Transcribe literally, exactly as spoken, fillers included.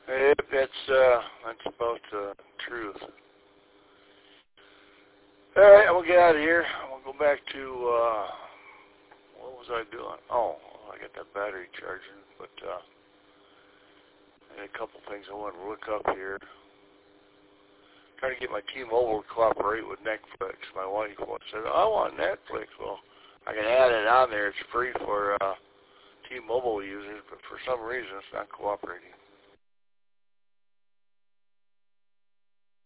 Yep, that's uh, that's about the truth. All right, we'll get out of here. We'll go back to uh, what was I doing? Oh, I got that battery charging, but uh, I had a couple things I want to look up here. Trying to get my T-Mobile to cooperate with Netflix. My wife said, I want Netflix. Well, I can add it on there. It's free for uh, T-Mobile users, but for some reason it's not cooperating.